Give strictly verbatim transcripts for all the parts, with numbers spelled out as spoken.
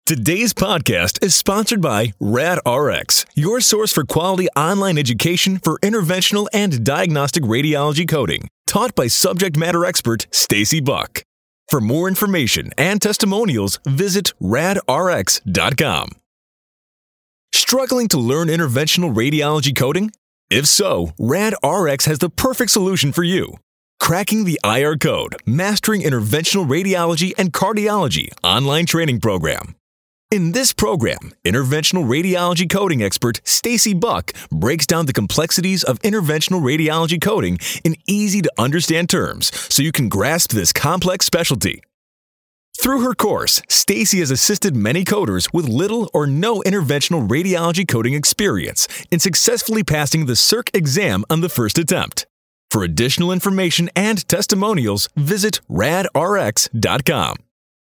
Today's podcast is sponsored by RadRx, your source for quality online education for interventional and diagnostic radiology coding, taught by subject matter expert Stacy Buck. For more information and testimonials, visit rad r x dot com. Struggling to learn interventional radiology coding? If so, RadRx has the perfect solution for you. Cracking the I R Code, Mastering Interventional Radiology and Cardiology online training program. In this program, interventional radiology coding expert Stacy Buck breaks down the complexities of interventional radiology coding in easy-to-understand terms so you can grasp this complex specialty. Through her course, Stacy has assisted many coders with little or no interventional radiology coding experience in successfully passing the C E R C exam on the first attempt. For additional information and testimonials, visit rad r x dot com.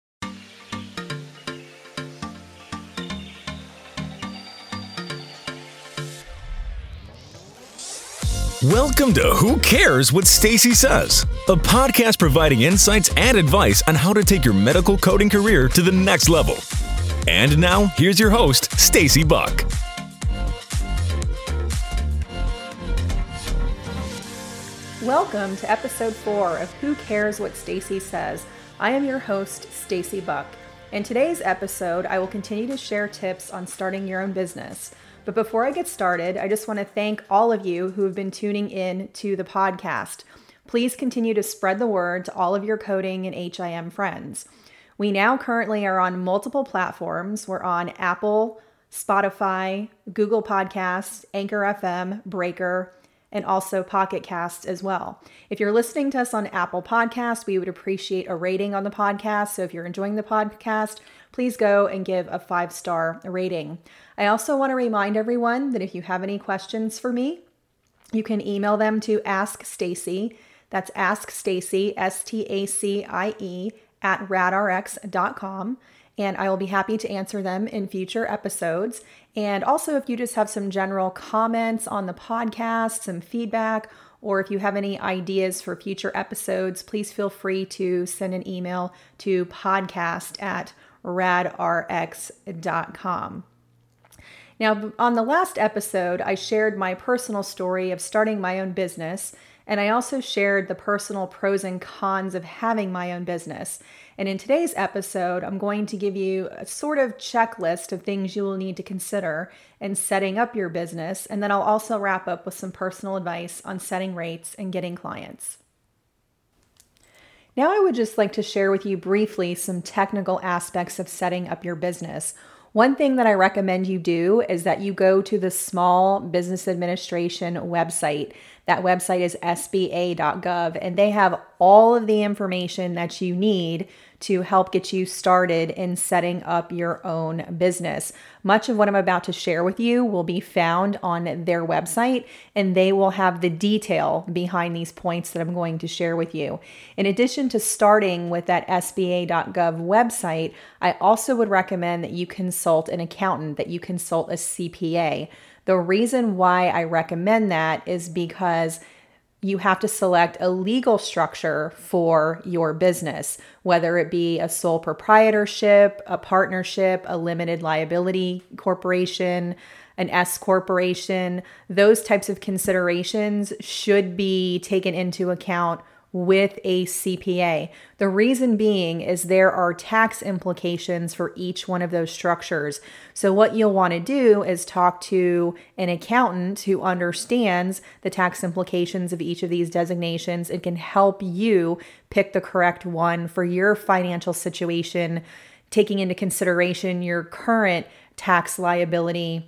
Welcome to Who Cares What Stacy Says, a podcast providing insights and advice on how to take your medical coding career to the next level. And now, here's your host, Stacy Buck. Welcome to episode four of Who Cares What Stacy Says. I am your host, Stacy Buck. In today's episode, I will continue to share tips on starting your own business. But before I get started, I just want to thank all of you who have been tuning in to the podcast. Please continue to spread the word to all of your coding and H I M friends. We now currently are on multiple platforms. We're on Apple, Spotify, Google Podcasts, Anchor F M, Breaker, and also Pocket Cast as well. If you're listening to us on Apple Podcasts, we would appreciate a rating on the podcast. So if you're enjoying the podcast, please go and give a five-star rating. I also want to remind everyone that if you have any questions for me, you can email them to Ask Stacy. That's Ask Stacy, S T A C I E, at rad r x dot com. And I will be happy to answer them in future episodes. And also, if you just have some general comments on the podcast, some feedback, or if you have any ideas for future episodes, please feel free to send an email to podcast at rad r x dot com. Now, on the last episode, I shared my personal story of starting my own business, and I also shared the personal pros and cons of having my own business. And in today's episode, I'm going to give you a sort of checklist of things you will need to consider in setting up your business, and then I'll also wrap up with some personal advice on setting rates and getting clients. Now, I would just like to share with you briefly some technical aspects of setting up your business. One thing that I recommend you do is that you go to the Small Business Administration website. That website is s b a dot gov, and they have all of the information that you need to help get you started in setting up your own business. Much of what I'm about to share with you will be found on their website, and they will have the detail behind these points that I'm going to share with you. In addition to starting with that s b a dot gov website, I also would recommend that you consult an accountant, that you consult a C P A. The reason why I recommend that is because you have to select a legal structure for your business, whether it be a sole proprietorship, a partnership, a limited liability corporation, an S corporation. Those types of considerations should be taken into account with a C P A. The reason being is there are tax implications for each one of those structures. So what you'll want to do is talk to an accountant who understands the tax implications of each of these designations and can help you pick the correct one for your financial situation, taking into consideration your current tax liability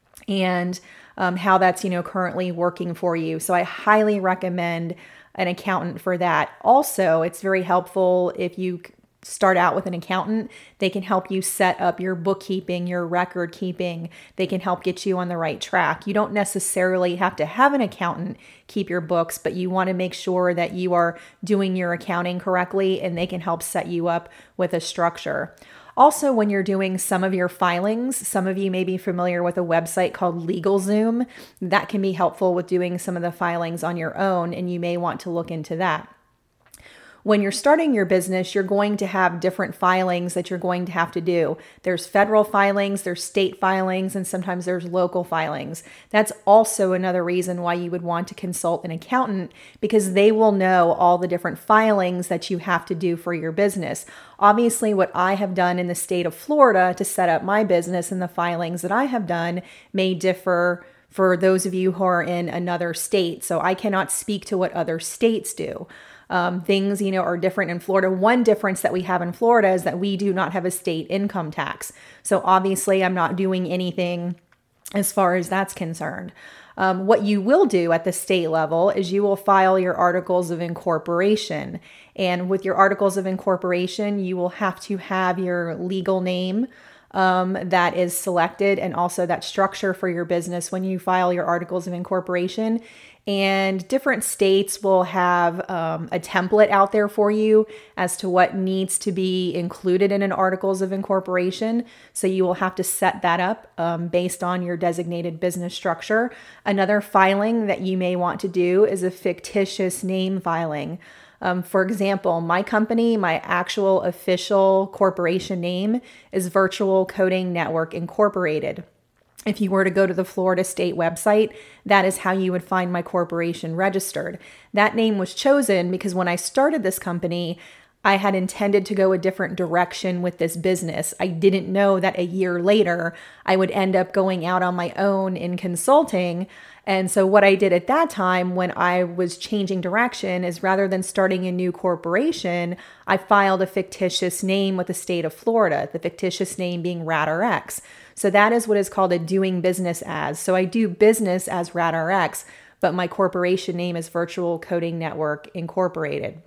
and um, how that's, you know, currently working for you. So I highly recommend an accountant for that. Also, it's very helpful if you start out with an accountant. They can help you set up your bookkeeping, your record keeping. They can help get you on the right track. You don't necessarily have to have an accountant keep your books, but you want to make sure that you are doing your accounting correctly, and they can help set you up with a structure. Also, when you're doing some of your filings, some of you may be familiar with a website called LegalZoom. That can be helpful with doing some of the filings on your own, and you may want to look into that. When you're starting your business, you're going to have different filings that you're going to have to do. There's federal filings, there's state filings, and sometimes there's local filings. That's also another reason why you would want to consult an accountant, because they will know all the different filings that you have to do for your business. Obviously, what I have done in the state of Florida to set up my business and the filings that I have done may differ for those of you who are in another state. So I cannot speak to what other states do. Um, things, you know, are different in Florida. One difference that we have in Florida is that we do not have a state income tax. So obviously I'm not doing anything as far as that's concerned. Um, what you will do at the state level is you will file your articles of incorporation. And with your articles of incorporation, you will have to have your legal name Um, that is selected, and also that structure for your business when you file your articles of incorporation. And different states will have um, a template out there for you as to what needs to be included in an articles of incorporation. So you will have to set that up um, based on your designated business structure. Another filing that you may want to do is a fictitious name filing. Um, for example, my company, my actual official corporation name is Virtual Coding Network Incorporated. If you were to go to the Florida State website, that is how you would find my corporation registered. That name was chosen because when I started this company, I had intended to go a different direction with this business. I didn't know that a year later, I would end up going out on my own in consulting. And so what I did at that time when I was changing direction is, rather than starting a new corporation, I filed a fictitious name with the state of Florida, the fictitious name being RadRx. So that is what is called a doing business as. So I do business as RadRx, but my corporation name is Virtual Coding Network Incorporated.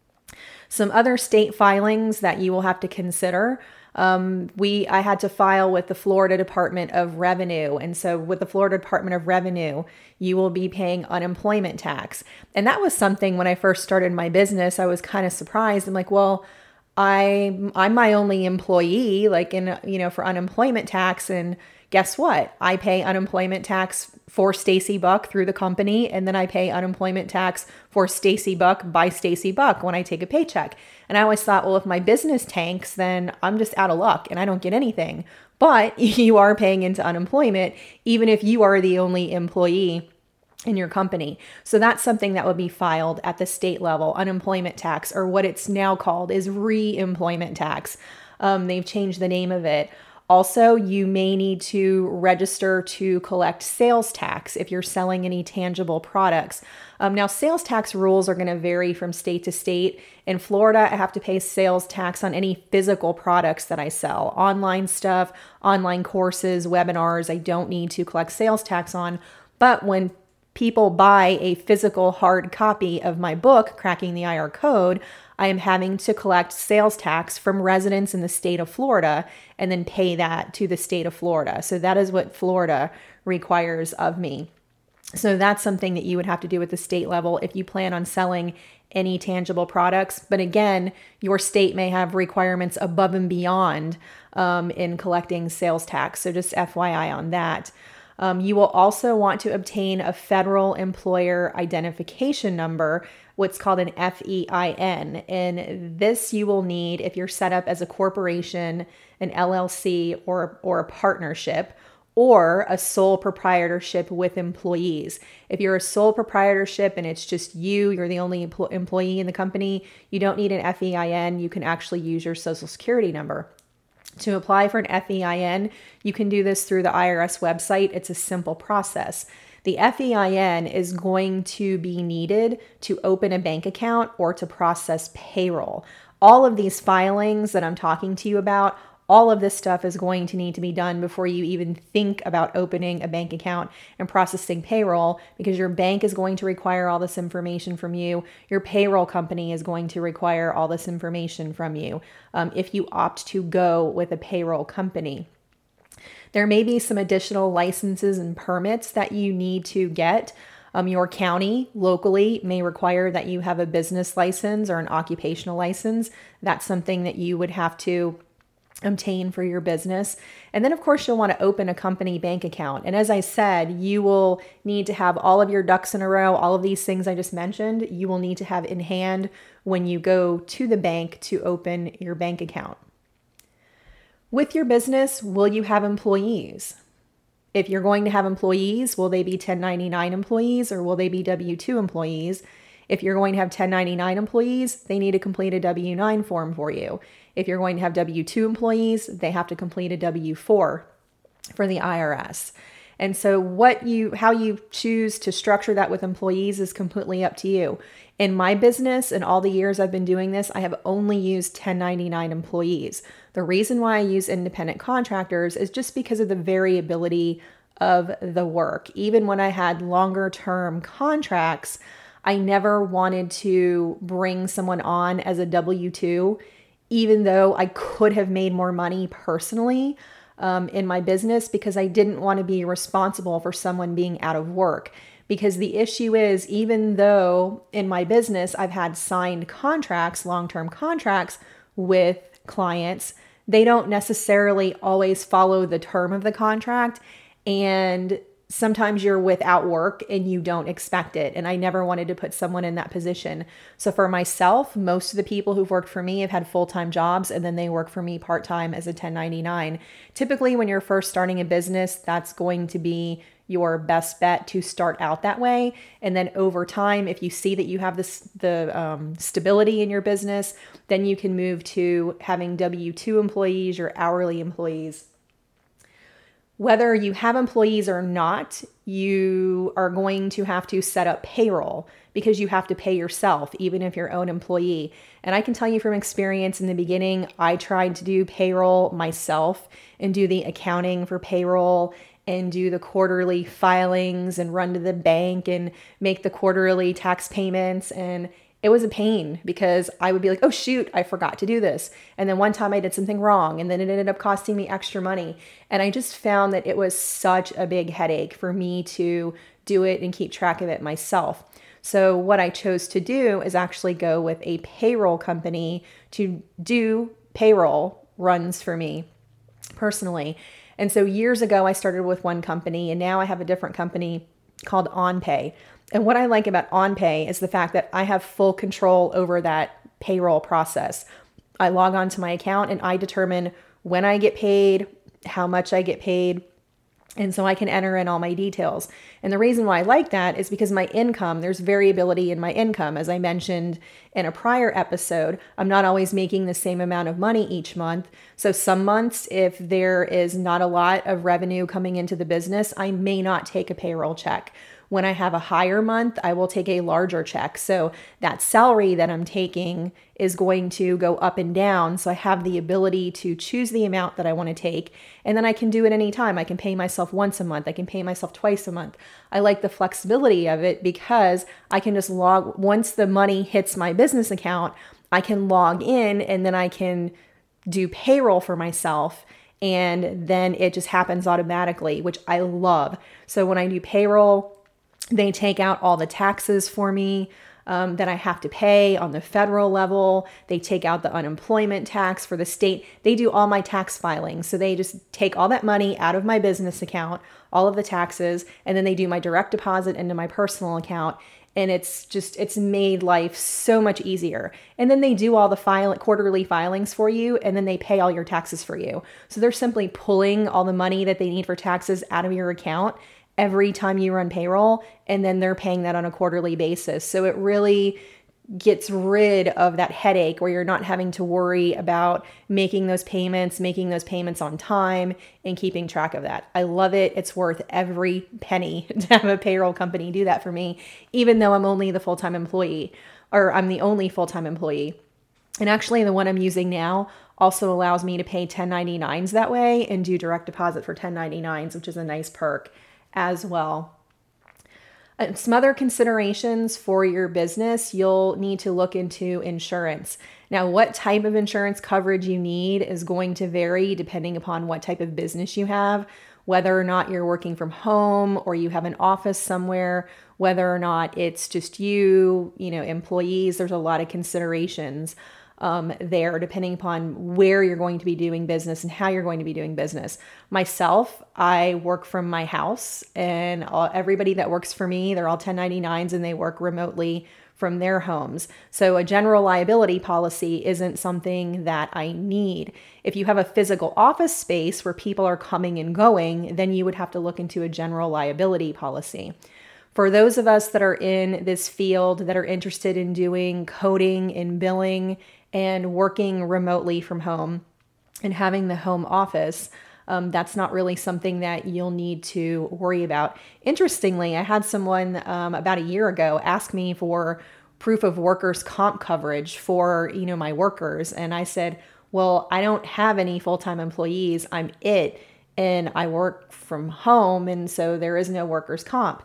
Some other state filings that you will have to consider. Um, we, I had to file with the Florida Department of Revenue. And so with the Florida Department of Revenue, you will be paying unemployment tax. And that was something when I first started my business, I was kind of surprised. I'm like, well, I, I'm my only employee, like in, you know, for unemployment tax. And guess what? I pay unemployment tax for Stacy Buck through the company, and then I pay unemployment tax for Stacy Buck by Stacy Buck when I take a paycheck. And I always thought, well, if my business tanks, then I'm just out of luck and I don't get anything. But you are paying into unemployment, even if you are the only employee in your company. So that's something that would be filed at the state level. Unemployment tax, or what it's now called, is re-employment tax. Um, they've changed the name of it. Also, you may need to register to collect sales tax if you're selling any tangible products. Um, now, sales tax rules are going to vary from state to state. In Florida, I have to pay sales tax on any physical products that I sell. Online stuff, online courses, webinars, I don't need to collect sales tax on. But when people buy a physical hard copy of my book, Cracking the I R Code, I am having to collect sales tax from residents in the state of Florida and then pay that to the state of Florida. So that is what Florida requires of me. So that's something that you would have to do at the state level if you plan on selling any tangible products. But again, your state may have requirements above and beyond um, in collecting sales tax. So just F Y I on that. Um, you will also want to obtain a federal employer identification number, what's called an F E I N. And this you will need if you're set up as a corporation, an L L C, or, or a partnership, or a sole proprietorship with employees. If you're a sole proprietorship and it's just you, you're the only empl- employee in the company, you don't need an F E I N. You can actually use your social security number. To apply for an F E I N, you can do this through the I R S website. It's a simple process. The F E I N is going to be needed to open a bank account or to process payroll. All of these filings that I'm talking to you about, all of this stuff is going to need to be done before you even think about opening a bank account and processing payroll, because your bank is going to require all this information from you. Your payroll company is going to require all this information from you um, if you opt to go with a payroll company. There may be some additional licenses and permits that you need to get. Um, your county locally may require that you have a business license or an occupational license. That's something that you would have to obtain for your business. And then of course you'll want to open a company bank account. And as I said, you will need to have all of your ducks in a row, all of these things I just mentioned, you will need to have in hand when you go to the bank to open your bank account. With your business, will you have employees? If you're going to have employees, will they be ten ninety-nine employees or will they be W two employees? If you're going to have ten ninety-nine employees, they need to complete a W nine form for you. If you're going to have W two employees, they have to complete a W four for the I R S. And so what you, how you choose to structure that with employees is completely up to you. In my business and all the years I've been doing this, I have only used ten ninety-nine employees. The reason why I use independent contractors is just because of the variability of the work. Even when I had longer term contracts, I never wanted to bring someone on as a W two, even though I could have made more money personally um, in my business, because I didn't want to be responsible for someone being out of work. Because the issue is, even though in my business I've had signed contracts, long-term contracts with clients, they don't necessarily always follow the term of the contract. And sometimes you're without work and you don't expect it. And I never wanted to put someone in that position. So for myself, most of the people who've worked for me have had full-time jobs and then they work for me part-time as a ten ninety-nine. Typically, when you're first starting a business, that's going to be your best bet to start out that way. And then over time, if you see that you have this, the um, stability in your business, then you can move to having W two employees or hourly employees. Whether you have employees or not, you are going to have to set up payroll because you have to pay yourself, even if you're your own employee. And I can tell you from experience in the beginning, I tried to do payroll myself and do the accounting for payroll and do the quarterly filings and run to the bank and make the quarterly tax payments. And it was a pain because I would be like, oh, shoot, I forgot to do this. And then one time I did something wrong and then it ended up costing me extra money. And I just found that it was such a big headache for me to do it and keep track of it myself. So what I chose to do is actually go with a payroll company to do payroll runs for me personally. And so years ago, I started with one company and now I have a different company called OnPay. And what I like about OnPay is the fact that I have full control over that payroll process. I log on to my account and I determine when I get paid, how much I get paid. And so I can enter in all my details. And the reason why I like that is because my income, there's variability in my income. As I mentioned in a prior episode, I'm not always making the same amount of money each month. So some months, if there is not a lot of revenue coming into the business, I may not take a payroll check. When I have a higher month, I will take a larger check. So that salary that I'm taking is going to go up and down. So I have the ability to choose the amount that I want to take. And then I can do it anytime. I can pay myself once a month. I can pay myself twice a month. I like the flexibility of it because I can just log, once the money hits my business account, I can log in and then I can do payroll for myself. And then it just happens automatically, which I love. So when I do payroll, they take out all the taxes for me um, that I have to pay on the federal level. They take out the unemployment tax for the state. They do all my tax filings. So they just take all that money out of my business account, all of the taxes, and then they do my direct deposit into my personal account. And it's just, it's made life so much easier. And then they do all the file, quarterly filings for you, and then they pay all your taxes for you. So they're simply pulling all the money that they need for taxes out of your account every time you run payroll, and then they're paying that on a quarterly basis. So it really gets rid of that headache where you're not having to worry about making those payments, making those payments on time, and keeping track of that. I love it. It's worth every penny to have a payroll company do that for me, even though I'm only the full-time employee, or I'm the only full-time employee. And actually the one I'm using now also allows me to pay ten ninety-nines that way and do direct deposit for ten ninety-nines, which is a nice perk as well. Uh, some other considerations for your business, you'll need to look into insurance. Now, what type of insurance coverage you need is going to vary depending upon what type of business you have, whether or not you're working from home or you have an office somewhere, whether or not it's just you, you know, employees. There's a lot of considerations. um, there, depending upon where you're going to be doing business and how you're going to be doing business. Myself, I work from my house, and all, everybody that works for me, they're all ten ninety-nines and they work remotely from their homes. So a general liability policy isn't something that I need. If you have a physical office space where people are coming and going, then you would have to look into a general liability policy. For those of us that are in this field that are interested in doing coding and billing and working remotely from home and having the home office, um, that's not really something that you'll need to worry about. Interestingly, I had someone um, about a year ago ask me for proof of workers' comp coverage for, you know, my workers. And I said, well, I don't have any full-time employees. I'm it. And I work from home. And so there is no workers' comp.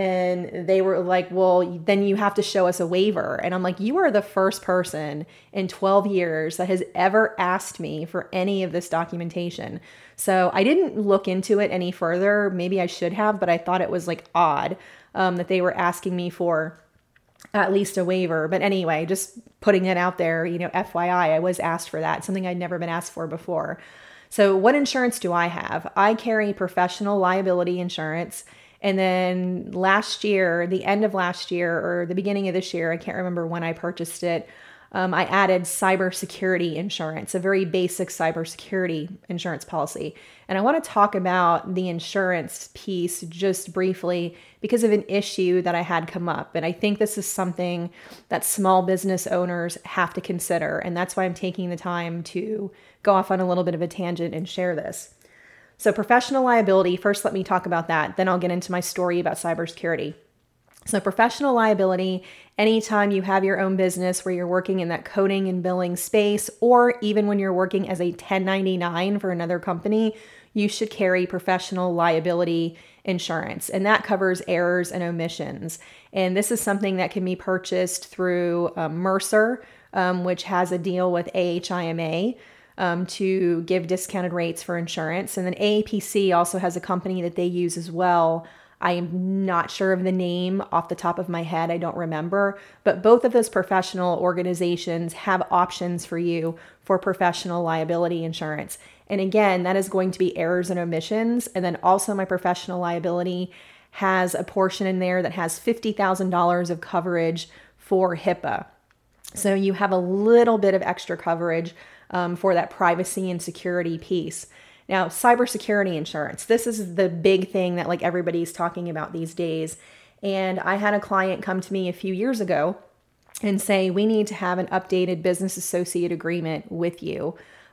And they were like, well, then you have to show us a waiver. And I'm like, you are the first person in twelve years that has ever asked me for any of this documentation. So I didn't look into it any further. Maybe I should have, but I thought it was like odd um, that they were asking me for at least a waiver. But anyway, just putting it out there, you know, F Y I, I was asked for that, something I'd never been asked for before. So what insurance do I have? I carry professional liability insurance. And then last year, the end of last year or the beginning of this year, I can't remember when I purchased it, um, I added cybersecurity insurance, a very basic cybersecurity insurance policy. And I want to talk about the insurance piece just briefly because of an issue that I had come up. And I think this is something that small business owners have to consider. And that's why I'm taking the time to go off on a little bit of a tangent and share this. So professional liability, first let me talk about that. Then I'll get into my story about cybersecurity. So professional liability, anytime you have your own business where you're working in that coding and billing space, or even when you're working as a ten ninety-nine for another company, you should carry professional liability insurance. And that covers errors and omissions. And this is something that can be purchased through um, Mercer, um, which has a deal with A H I M A. Um, to give discounted rates for insurance. And then A A P C also has a company that they use as well. I am not sure of the name off the top of my head. I don't remember. But both of those professional organizations have options for you for professional liability insurance. And again, that is going to be errors and omissions. And then also my professional liability has a portion in there that has fifty thousand dollars of coverage for HIPAA. So you have a little bit of extra coverage Um, for that privacy and security piece. Now, cybersecurity insurance. This is the big thing that like everybody's talking about these days. And I had a client come to me a few years ago and say, we need to have an updated business associate agreement with you.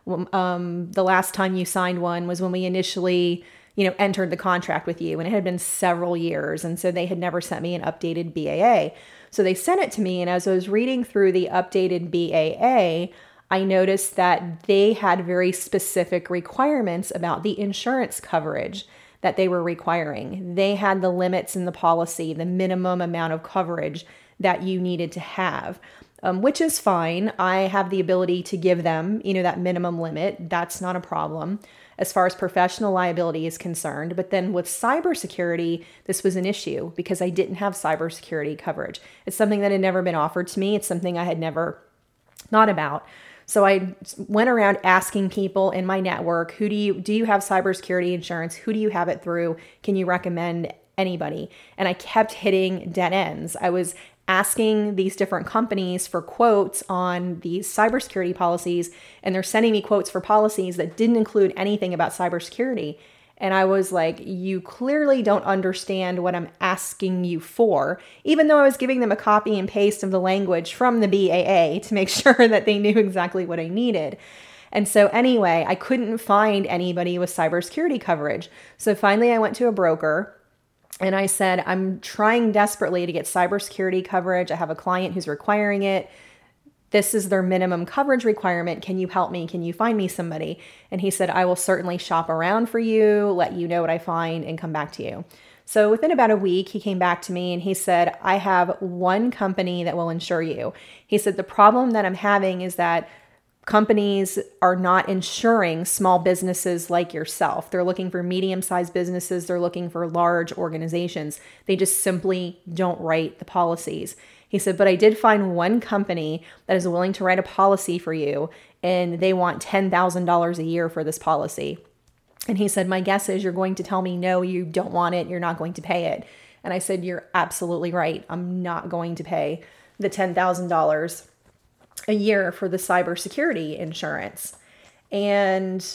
Um, the last time you signed one was when we initially, you know, entered the contract with you, and it had been several years. And so they had never sent me an updated B A A. So they sent it to me. And as I was reading through the updated B A A, I noticed that they had very specific requirements about the insurance coverage that they were requiring. They had the limits in the policy, the minimum amount of coverage that you needed to have, um, which is fine. I have the ability to give them, you know, that minimum limit. That's not a problem as far as professional liability is concerned. But then with cybersecurity, this was an issue because I didn't have cybersecurity coverage. It's something that had never been offered to me. It's something I had never thought about. So I went around asking people in my network, who do you, do you have cybersecurity insurance? Who do you have it through? Can you recommend anybody? And I kept hitting dead ends. I was asking these different companies for quotes on these cybersecurity policies, and they're sending me quotes for policies that didn't include anything about cybersecurity. And I was like, you clearly don't understand what I'm asking you for, even though I was giving them a copy and paste of the language from the B A A to make sure that they knew exactly what I needed. And so anyway, I couldn't find anybody with cybersecurity coverage. So finally I went to a broker and I said, I'm trying desperately to get cybersecurity coverage. I have a client who's requiring it. This is their minimum coverage requirement. Can you help me? Can you find me somebody? And he said, I will certainly shop around for you, let you know what I find, and come back to you. So within about a week, he came back to me and he said, I have one company that will insure you. He said, the problem that I'm having is that companies are not insuring small businesses like yourself. They're looking for medium-sized businesses. They're looking for large organizations. They just simply don't write the policies. He said, but I did find one company that is willing to write a policy for you, and they want ten thousand dollars a year for this policy. And he said, my guess is you're going to tell me, no, you don't want it. You're not going to pay it. And I said, you're absolutely right. I'm not going to pay the ten thousand dollars a year for the cybersecurity insurance. And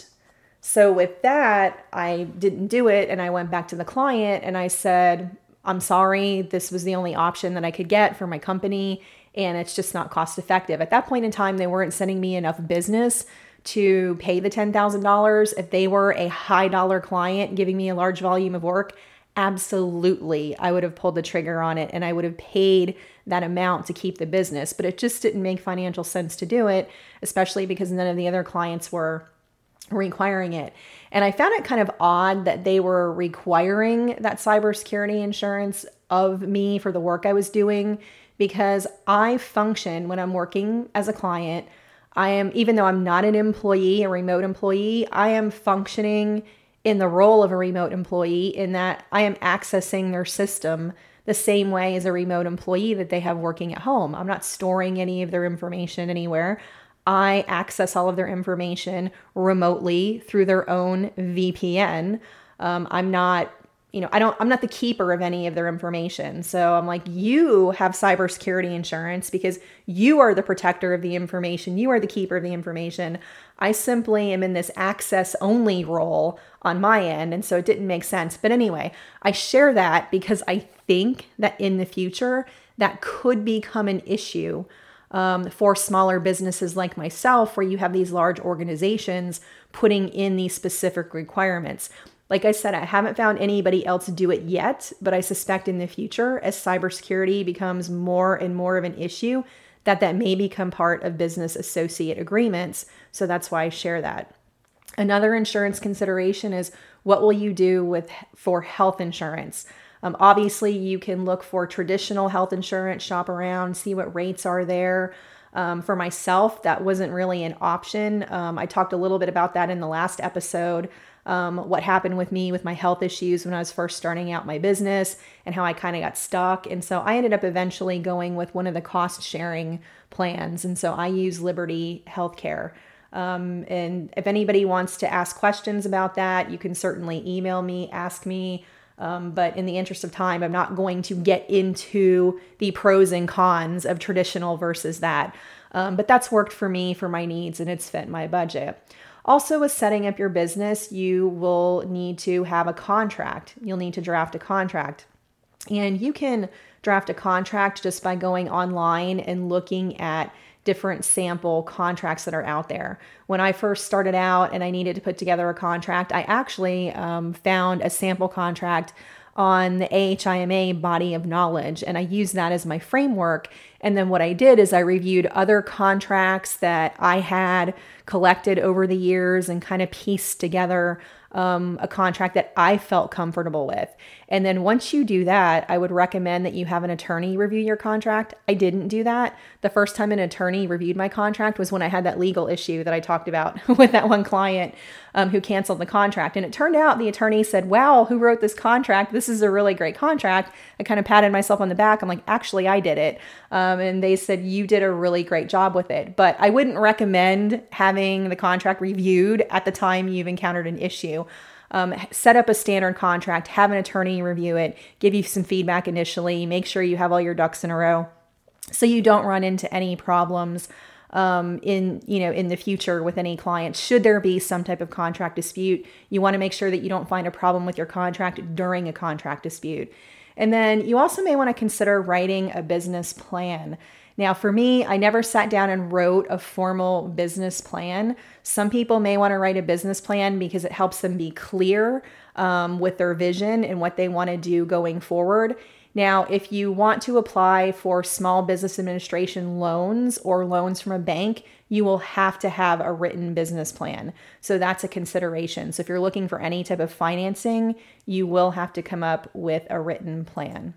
so with that, I didn't do it. And I went back to the client and I said, I'm sorry, this was the only option that I could get for my company, and it's just not cost effective. At that point in time, they weren't sending me enough business to pay the ten thousand dollars. If they were a high dollar client giving me a large volume of work, absolutely, I would have pulled the trigger on it and I would have paid that amount to keep the business. But it just didn't make financial sense to do it, especially because none of the other clients were requiring it. And I found it kind of odd that they were requiring that cybersecurity insurance of me for the work I was doing, because I function when I'm working as a client. I am, even though I'm not an employee, a remote employee, I am functioning in the role of a remote employee in that I am accessing their system the same way as a remote employee that they have working at home. I'm not storing any of their information anywhere. I access all of their information remotely through their own V P N. Um, I'm not, you know, I don't, I'm not the keeper of any of their information. So I'm like, you have cybersecurity insurance because you are the protector of the information. You are the keeper of the information. I simply am in this access only role on my end. And so it didn't make sense. But anyway, I share that because I think that in the future, that could become an issue Um, for smaller businesses like myself, where you have these large organizations putting in these specific requirements. Like I said, I haven't found anybody else do it yet, but I suspect in the future, as cybersecurity becomes more and more of an issue, that that may become part of business associate agreements. So that's why I share that. Another insurance consideration is, what will you do with for health insurance? Um, obviously, you can look for traditional health insurance, shop around, see what rates are there. Um, for myself, that wasn't really an option. Um, I talked a little bit about that in the last episode, um, what happened with me with my health issues when I was first starting out my business and how I kind of got stuck. And so I ended up eventually going with one of the cost sharing plans. And so I use Liberty Healthcare. Um, and if anybody wants to ask questions about that, you can certainly email me, ask me. Um, but in the interest of time, I'm not going to get into the pros and cons of traditional versus that. Um, but that's worked for me for my needs and it's fit my budget. Also, with setting up your business, you will need to have a contract. You'll need to draft a contract. And you can draft a contract just by going online and looking at different sample contracts that are out there. When I first started out and I needed to put together a contract, I actually um, found a sample contract on the A H I M A body of knowledge, and I used that as my framework. And then what I did is I reviewed other contracts that I had collected over the years and kind of pieced together um, a contract that I felt comfortable with. And then once you do that, I would recommend that you have an attorney review your contract. I didn't do that. The first time an attorney reviewed my contract was when I had that legal issue that I talked about with that one client um, who canceled the contract. And it turned out the attorney said, wow, who wrote this contract? This is a really great contract. I kind of patted myself on the back. I'm like, actually, I did it. Um, and they said, you did a really great job with it. But I wouldn't recommend having the contract reviewed at the time you've encountered an issue. Um, set up a standard contract, have an attorney review it, give you some feedback initially, make sure you have all your ducks in a row so you don't run into any problems um, in, you know, in the future with any clients. Should there be some type of contract dispute, you want to make sure that you don't find a problem with your contract during a contract dispute. And then you also may want to consider writing a business plan. Now, for me, I never sat down and wrote a formal business plan. Some people may want to write a business plan because it helps them be clear um, with their vision and what they want to do going forward. Now, if you want to apply for small business administration loans or loans from a bank, you will have to have a written business plan. So that's a consideration. So if you're looking for any type of financing, you will have to come up with a written plan.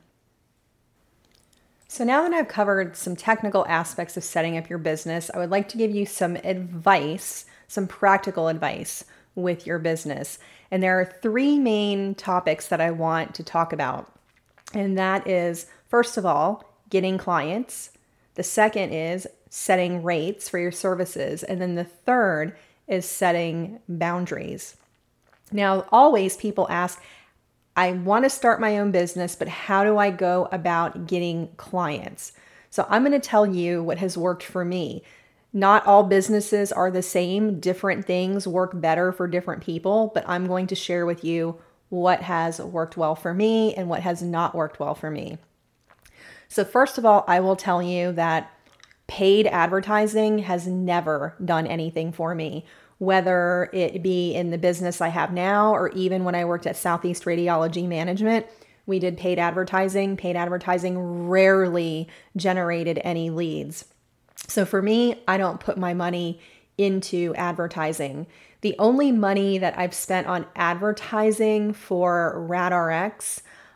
So now that I've covered some technical aspects of setting up your business, I would like to give you some advice, some practical advice with your business. And there are three main topics that I want to talk about. And that is, first of all, getting clients. The second is setting rates for your services. And then the third is setting boundaries. Now, always people ask, I want to start my own business, but how do I go about getting clients? So I'm going to tell you what has worked for me. Not all businesses are the same. Different things work better for different people, but I'm going to share with you what has worked well for me and what has not worked well for me. So first of all, I will tell you that paid advertising has never done anything for me, whether it be in the business I have now or even when I worked at Southeast Radiology Management. We did paid advertising. Paid advertising rarely generated any leads. So for me, I don't put my money into advertising. The only money that I've spent on advertising for RadRx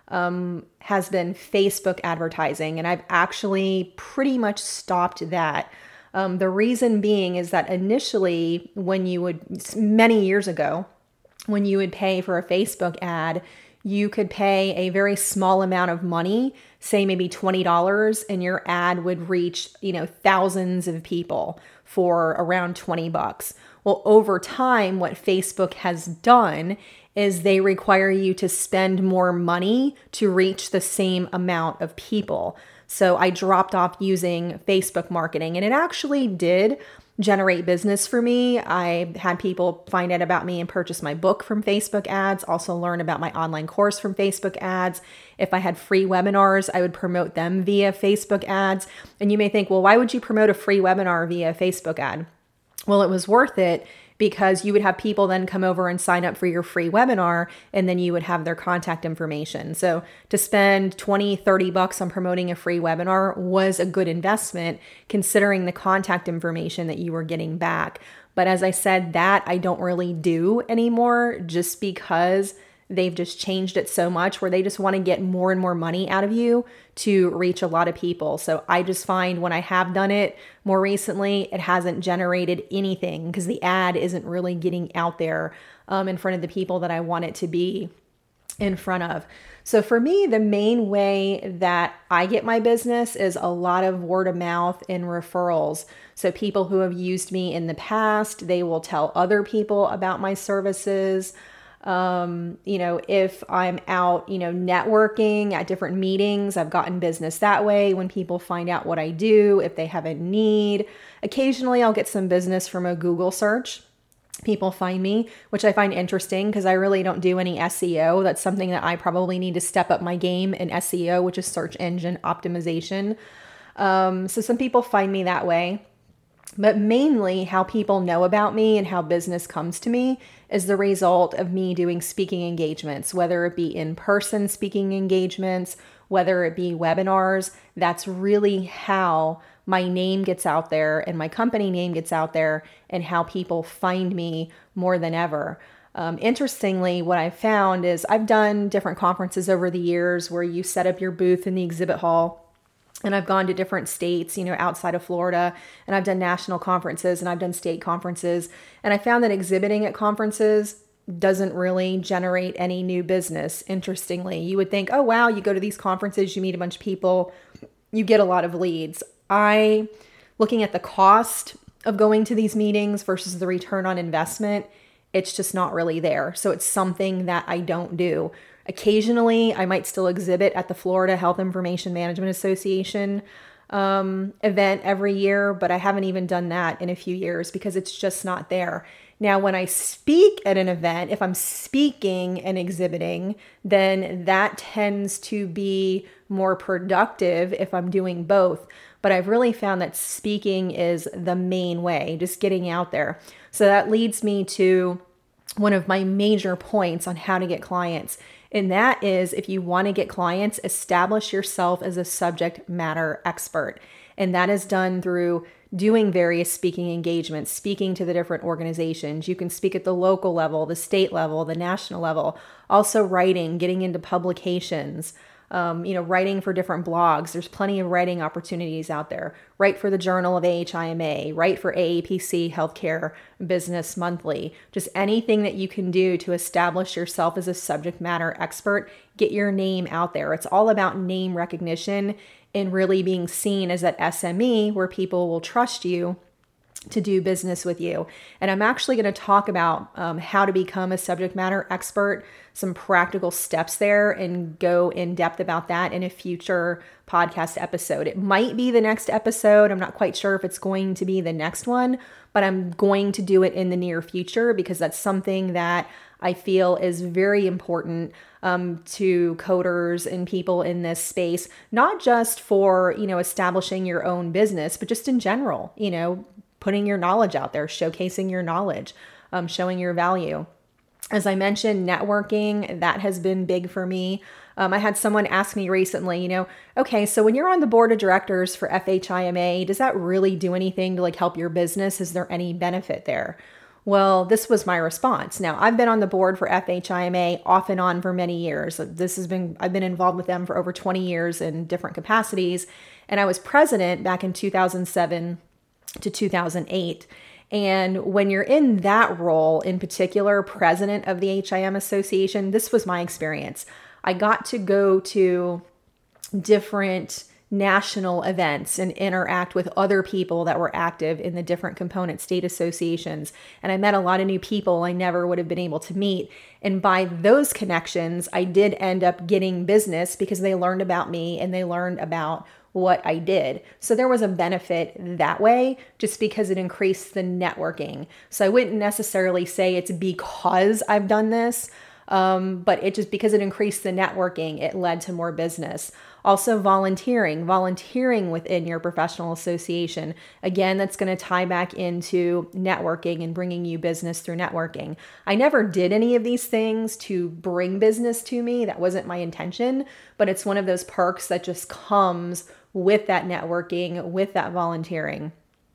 um, has been Facebook advertising, and I've actually pretty much stopped that. Um, the reason being is that initially, when you would, many years ago, when you would pay for a Facebook ad, you could pay a very small amount of money, say maybe twenty dollars, and your ad would reach, you know, thousands of people for around twenty bucks. Well, over time, what Facebook has done is they require you to spend more money to reach the same amount of people. So I dropped off using Facebook marketing, and it actually did generate business for me. I had people find out about me and purchase my book from Facebook ads, also learn about my online course from Facebook ads. If I had free webinars, I would promote them via Facebook ads. And you may think, well, why would you promote a free webinar via Facebook ad? Well, it was worth it because you would have people then come over and sign up for your free webinar, and then you would have their contact information. So to spend twenty, thirty bucks on promoting a free webinar was a good investment considering the contact information that you were getting back. But as I said, that I don't really do anymore just because they've just changed it so much where they just want to get more and more money out of you to reach a lot of people. So I just find when I have done it more recently, it hasn't generated anything because the ad isn't really getting out there um, in front of the people that I want it to be in front of. So for me, the main way that I get my business is a lot of word of mouth and referrals. So people who have used me in the past, they will tell other people about my services. Um, you know, if I'm out, you know, networking at different meetings, I've gotten business that way when people find out what I do, if they have a need. Occasionally I'll get some business from a Google search. People find me, which I find interesting because I really don't do any S E O. That's something that I probably need to step up my game in S E O, which is search engine optimization. Um, so some people find me that way. But mainly how people know about me and how business comes to me is the result of me doing speaking engagements, whether it be in-person speaking engagements, whether it be webinars. That's really how my name gets out there and my company name gets out there and how people find me more than ever. Um, interestingly, what I found is I've done different conferences over the years where you set up your booth in the exhibit hall. And I've gone to different states, you know, outside of Florida, and I've done national conferences and I've done state conferences. And I found that exhibiting at conferences doesn't really generate any new business. Interestingly, you would think, oh, wow, you go to these conferences, you meet a bunch of people, you get a lot of leads. I, looking at the cost of going to these meetings versus the return on investment, it's just not really there. So it's something that I don't do. Occasionally, I might still exhibit at the Florida Health Information Management Association um, event every year, but I haven't even done that in a few years because it's just not there. Now, when I speak at an event, if I'm speaking and exhibiting, then that tends to be more productive if I'm doing both. But I've really found that speaking is the main way, just getting out there. So that leads me to one of my major points on how to get clients. And that is, if you want to get clients, establish yourself as a subject matter expert. And that is done through doing various speaking engagements, speaking to the different organizations. You can speak at the local level, the state level, the national level, also writing, getting into publications. Um, you know, writing for different blogs. There's plenty of writing opportunities out there. Write for the Journal of A H I M A, write for A A P C Healthcare Business Monthly. Just anything that you can do to establish yourself as a subject matter expert, get your name out there. It's all about name recognition and really being seen as that S M E where people will trust you to do business with you. And I'm actually going to talk about um, how to become a subject matter expert, some practical steps there, and go in depth about that in a future podcast episode. It might be the next episode. I'm not quite sure if it's going to be the next one, but I'm going to do it in the near future because that's something that I feel is very important um, to coders and people in this space, not just for, you know, establishing your own business, but just in general, you know, putting your knowledge out there, showcasing your knowledge, um, showing your value. As I mentioned, networking, that has been big for me. Um, I had someone ask me recently, you know, okay, so when you're on the board of directors for F H I M A, does that really do anything to like help your business? Is there any benefit there? Well, this was my response. Now, I've been on the board for F H I M A off and on for many years. This has been, I've been involved with them for over twenty years in different capacities. And I was president back in two thousand seven to two thousand eight. And when you're in that role, in particular, president of the H I M Association, this was my experience. I got to go to different national events and interact with other people that were active in the different component state associations. And I met a lot of new people I never would have been able to meet. And by those connections, I did end up getting business because they learned about me and they learned about what I did. So there was a benefit that way, just because it increased the networking. So I wouldn't necessarily say it's because I've done this, um, but it just because it increased the networking, it led to more business. Also volunteering, volunteering within your professional association. Again, that's going to tie back into networking and bringing you business through networking. I never did any of these things to bring business to me. That wasn't my intention, but it's one of those perks that just comes with that networking, with that volunteering.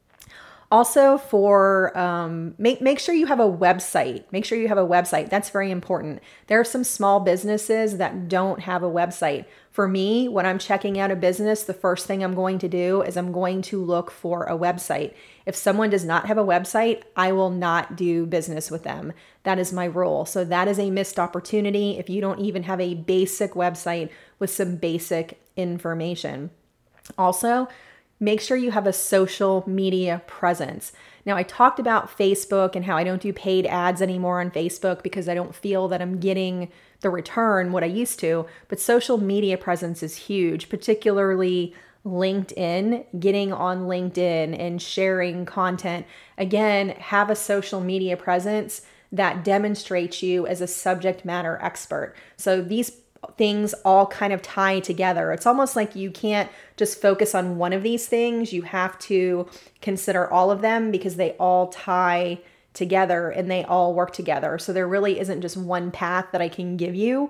Also for, um, make, make sure you have a website. Make sure you have a website. That's very important. There are some small businesses that don't have a website. For me, when I'm checking out a business, the first thing I'm going to do is I'm going to look for a website. If someone does not have a website, I will not do business with them. That is my rule. So that is a missed opportunity if you don't even have a basic website with some basic information. Also, make sure you have a social media presence. Now, I talked about Facebook and how I don't do paid ads anymore on Facebook because I don't feel that I'm getting the return what I used to, but social media presence is huge, particularly LinkedIn, getting on LinkedIn and sharing content. Again, have a social media presence that demonstrates you as a subject matter expert. So these things all kind of tie together. It's almost like you can't just focus on one of these things. You have to consider all of them because they all tie together and they all work together. So there really isn't just one path that I can give you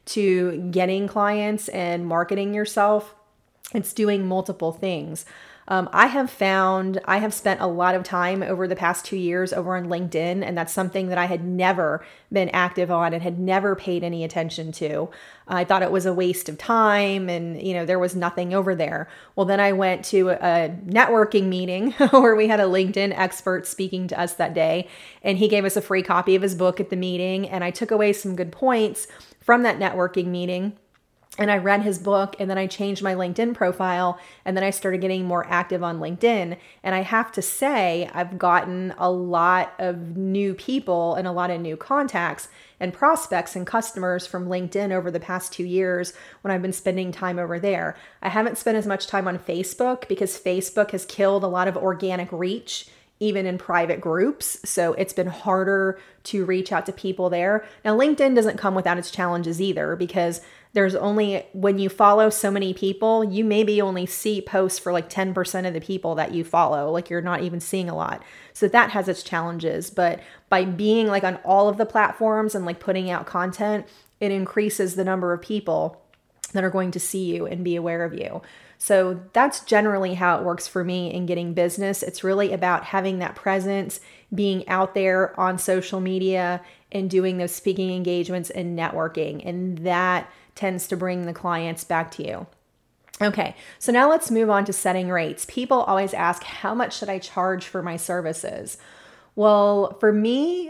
to getting clients and marketing yourself. It's doing multiple things. Um, I have found, I have spent a lot of time over the past two years over on LinkedIn, and that's something that I had never been active on and had never paid any attention to. I thought it was a waste of time and, you know, there was nothing over there. Well, then I went to a networking meeting where we had a LinkedIn expert speaking to us that day, and he gave us a free copy of his book at the meeting, and I took away some good points from that networking meeting. And I read his book, and then I changed my LinkedIn profile, and then I started getting more active on LinkedIn. And I have to say, I've gotten a lot of new people and a lot of new contacts and prospects and customers from LinkedIn over the past two years when I've been spending time over there. I haven't spent as much time on Facebook because Facebook has killed a lot of organic reach, even in private groups. So it's been harder to reach out to people there. Now, LinkedIn doesn't come without its challenges either, because there's only, when you follow so many people, you maybe only see posts for like ten percent of the people that you follow. Like you're not even seeing a lot. So that has its challenges. But by being like on all of the platforms and like putting out content, it increases the number of people that are going to see you and be aware of you. So that's generally how it works for me in getting business. It's really about having that presence, being out there on social media and doing those speaking engagements and networking. And that tends to bring the clients back to you. Okay, so now let's move on to setting rates. People always ask, how much should I charge for my services? Well, for me,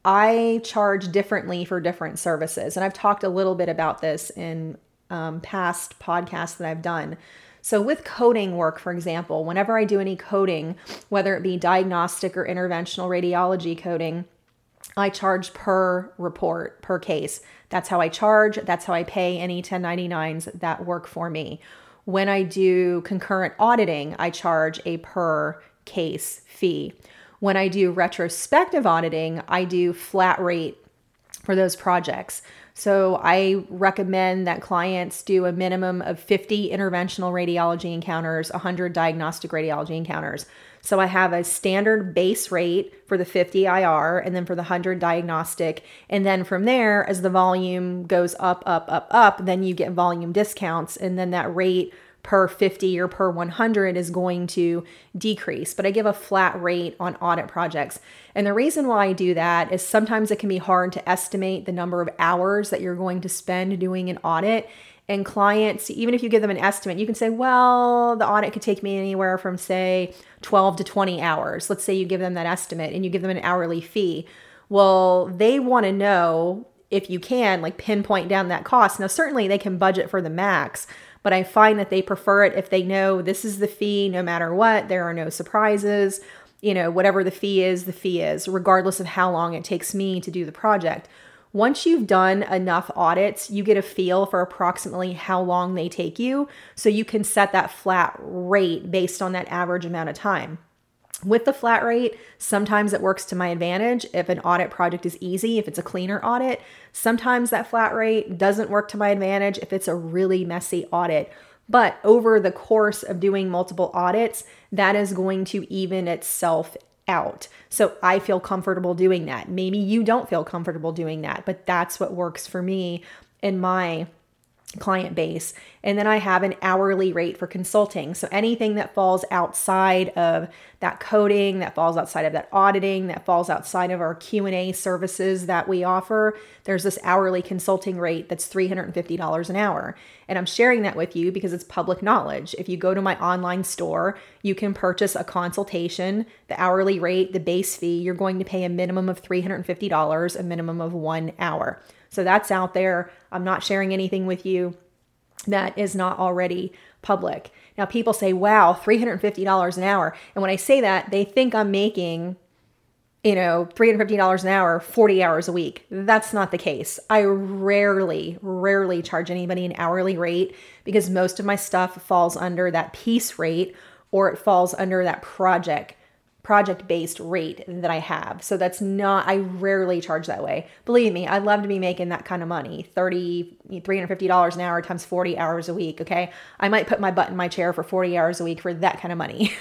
I charge differently for different services. And I've talked a little bit about this in um, past podcasts that I've done. So with coding work, for example, whenever I do any coding, whether it be diagnostic or interventional radiology coding, I charge per report, per case. That's how I charge. That's how I pay any ten ninety-nines that work for me. When I do concurrent auditing, I charge a per case fee. When I do retrospective auditing, I do flat rate for those projects. So I recommend that clients do a minimum of fifty interventional radiology encounters, one hundred diagnostic radiology encounters. So I have a standard base rate for the fifty I R and then for the one hundred diagnostic. And then from there, as the volume goes up, up, up, up, then you get volume discounts. And then that rate per fifty or per one hundred is going to decrease. But I give a flat rate on audit projects. And the reason why I do that is sometimes it can be hard to estimate the number of hours that you're going to spend doing an audit. And clients, even if you give them an estimate, you can say, well, the audit could take me anywhere from, say, twelve to twenty hours. Let's say you give them that estimate and you give them an hourly fee. Well, they want to know, if you can, like pinpoint down that cost. Now, certainly they can budget for the max, but I find that they prefer it if they know this is the fee no matter what. There are no surprises. You know, whatever the fee is, the fee is, regardless of how long it takes me to do the project. Once you've done enough audits, you get a feel for approximately how long they take you, so you can set that flat rate based on that average amount of time. With the flat rate, sometimes it works to my advantage if an audit project is easy, if it's a cleaner audit. Sometimes that flat rate doesn't work to my advantage if it's a really messy audit. But over the course of doing multiple audits, that is going to even itself out. So I feel comfortable doing that. Maybe you don't feel comfortable doing that, but that's what works for me in my client base. And then I have an hourly rate for consulting. So anything that falls outside of that coding, that falls outside of that auditing, that falls outside of our Q and A services that we offer, there's this hourly consulting rate that's three hundred fifty dollars an hour. And I'm sharing that with you because it's public knowledge. If you go to my online store, you can purchase a consultation, the hourly rate, the base fee, you're going to pay a minimum of three hundred fifty dollars, a minimum of one hour. So that's out there. I'm not sharing anything with you that is not already public. Now, people say, wow, three hundred fifty dollars an hour. And when I say that, they think I'm making, you know, three hundred fifty dollars an hour, forty hours a week. That's not the case. I rarely, rarely charge anybody an hourly rate because most of my stuff falls under that piece rate or it falls under that project project-based rate that I have. So that's not, I rarely charge that way. Believe me, I'd love to be making that kind of money, thirty, three hundred fifty dollars an hour times forty hours a week. Okay. I might put my butt in my chair for forty hours a week for that kind of money,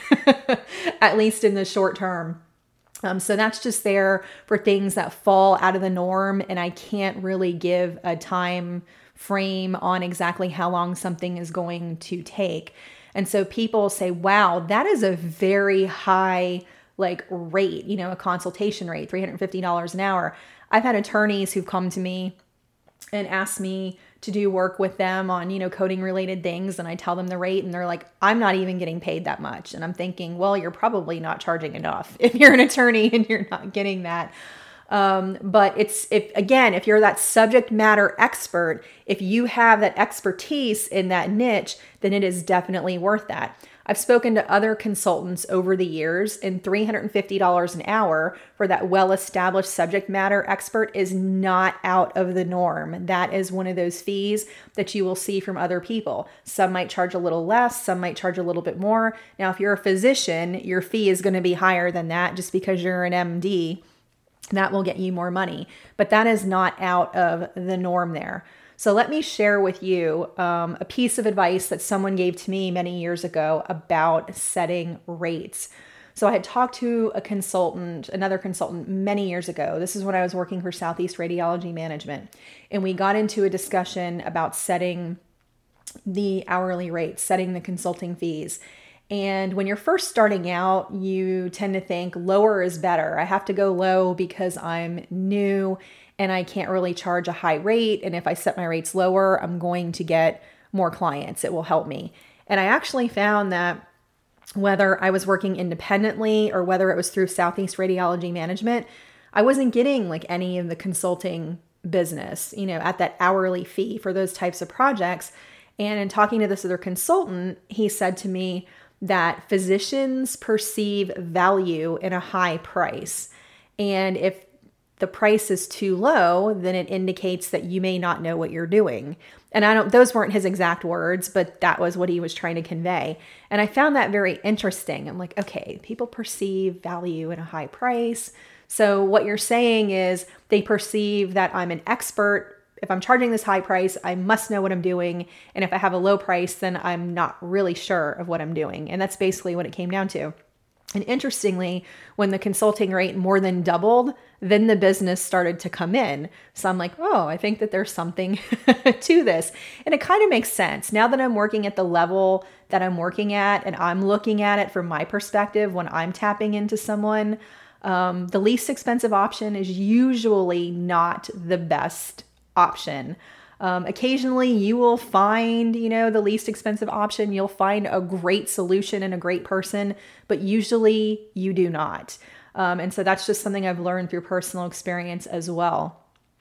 at least in the short term. Um, so that's just there for things that fall out of the norm. And I can't really give a time frame on exactly how long something is going to take. And so people say, wow, that is a very high like rate, you know, a consultation rate, three hundred fifty dollars an hour. I've had attorneys who've come to me and asked me to do work with them on, you know, coding related things. And I tell them the rate and they're like, I'm not even getting paid that much. And I'm thinking, well, you're probably not charging enough if you're an attorney and you're not getting that. Um, but it's, if again, if you're that subject matter expert, if you have that expertise in that niche, then it is definitely worth that. I've spoken to other consultants over the years, and three hundred fifty dollars an hour for that well-established subject matter expert is not out of the norm. That is one of those fees that you will see from other people. Some might charge a little less, some might charge a little bit more. Now, if you're a physician, your fee is going to be higher than that just because you're an M D. That will get you more money, but that is not out of the norm there. So let me share with you um, a piece of advice that someone gave to me many years ago about setting rates. So I had talked to a consultant, another consultant many years ago. This is when I was working for Southeast Radiology Management. And we got into a discussion about setting the hourly rates, setting the consulting fees. And when you're first starting out, you tend to think lower is better. I have to go low because I'm new and I can't really charge a high rate. And if I set my rates lower, I'm going to get more clients. It will help me. And I actually found that whether I was working independently or whether it was through Southeast Radiology Management, I wasn't getting like any of the consulting business, you know, at that hourly fee for those types of projects. And in talking to this other consultant, he said to me that physicians perceive value in a high price. And if the price is too low, then it indicates that you may not know what you're doing. And I don't, those weren't his exact words, but that was what he was trying to convey. And I found that very interesting. I'm like, okay, people perceive value in a high price. So what you're saying is they perceive that I'm an expert. If I'm charging this high price, I must know what I'm doing. And if I have a low price, then I'm not really sure of what I'm doing. And that's basically what it came down to. And interestingly, when the consulting rate more than doubled, then the business started to come in. So I'm like, oh, I think that there's something to this. And it kind of makes sense. Now that I'm working at the level that I'm working at and I'm looking at it from my perspective when I'm tapping into someone, um, the least expensive option is usually not the best option. Um, occasionally you will find, you know, the least expensive option. You'll find a great solution and a great person, but usually you do not. Um, and so that's just something I've learned through personal experience as well.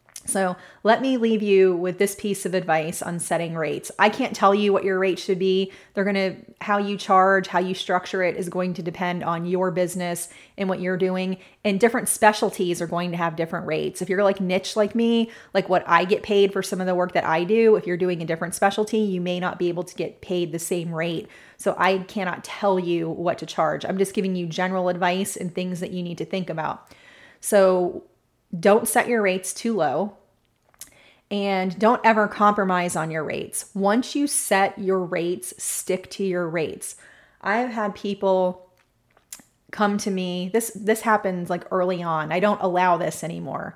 So let me leave you with this piece of advice on setting rates. I can't tell you what your rate should be. They're going to, how you charge, how you structure it is going to depend on your business and what you're doing. And different specialties are going to have different rates. If you're like niche like me, like what I get paid for some of the work that I do, if you're doing a different specialty, you may not be able to get paid the same rate. So I cannot tell you what to charge. I'm just giving you general advice and things that you need to think about. So don't set your rates too low. And don't ever compromise on your rates. Once you set your rates, stick to your rates. I've had people come to me, this this happens like early on. I don't allow this anymore.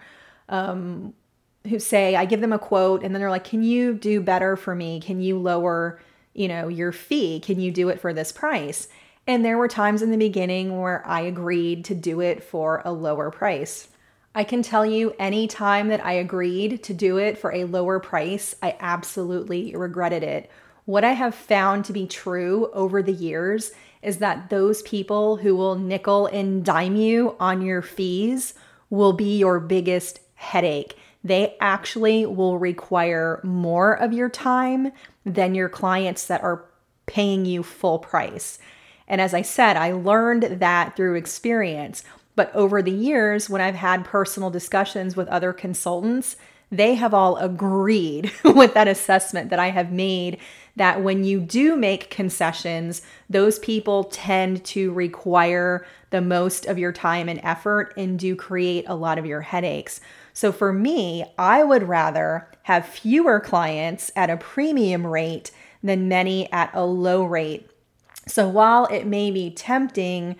Um, who say, I give them a quote and then they're like, can you do better for me? Can you lower, you know, your fee? Can you do it for this price? And there were times in the beginning where I agreed to do it for a lower price. I can tell you any time that I agreed to do it for a lower price, I absolutely regretted it. What I have found to be true over the years is that those people who will nickel and dime you on your fees will be your biggest headache. They actually will require more of your time than your clients that are paying you full price. And as I said, I learned that through experience. But over the years, when I've had personal discussions with other consultants, they have all agreed with that assessment that I have made, that when you do make concessions, those people tend to require the most of your time and effort and do create a lot of your headaches. So for me, I would rather have fewer clients at a premium rate than many at a low rate. So while it may be tempting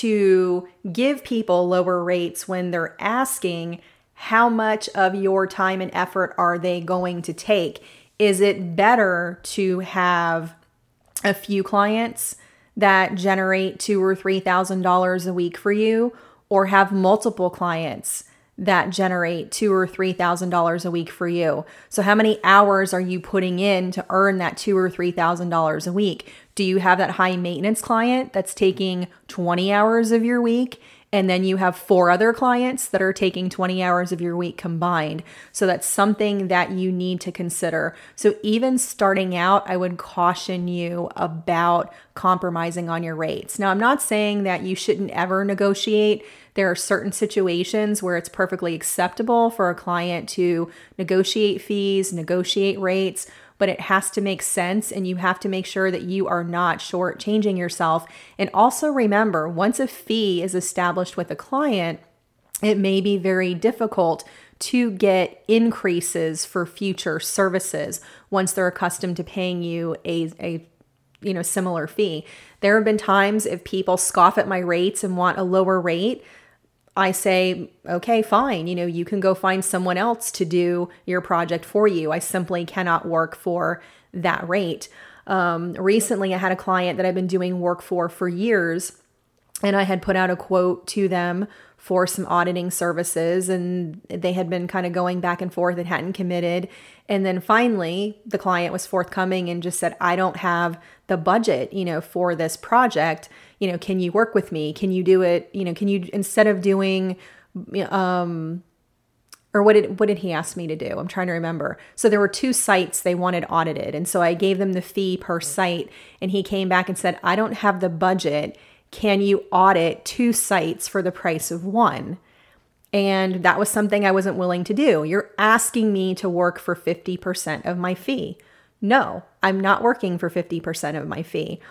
to give people lower rates when they're asking, how much of your time and effort are they going to take? Is it better to have a few clients that generate two or three thousand dollars a week for you, or have multiple clients that generate two or three thousand dollars a week for you? So how many hours are you putting in to earn that two or three thousand dollars a week? Do you have that high maintenance client that's taking twenty hours of your week, and then you have four other clients that are taking twenty hours of your week combined? So that's something that you need to consider. So even starting out, I would caution you about compromising on your rates. Now, I'm not saying that you shouldn't ever negotiate. There are certain situations where it's perfectly acceptable for a client to negotiate fees, negotiate rates, but it has to make sense, and you have to make sure that you are not shortchanging yourself. And also remember, once a fee is established with a client, it may be very difficult to get increases for future services once they're accustomed to paying you a, a you know, similar fee. There have been times if people scoff at my rates and want a lower rate, I say, okay, fine. You know, you can go find someone else to do your project for you. I simply cannot work for that rate. Um, recently, I had a client that I've been doing work for for years, and I had put out a quote to them for some auditing services, and they had been kind of going back and forth and hadn't committed. And then finally, the client was forthcoming and just said, I don't have the budget, you know, for this project. You know, can you work with me? Can you do it? You know, can you, instead of doing, um, or what did, what did he ask me to do? I'm trying to remember. So there were two sites they wanted audited. And so I gave them the fee per site, and he came back and said, I don't have the budget. Can you audit two sites for the price of one? And that was something I wasn't willing to do. You're asking me to work for fifty percent of my fee. No, I'm not working for fifty percent of my fee.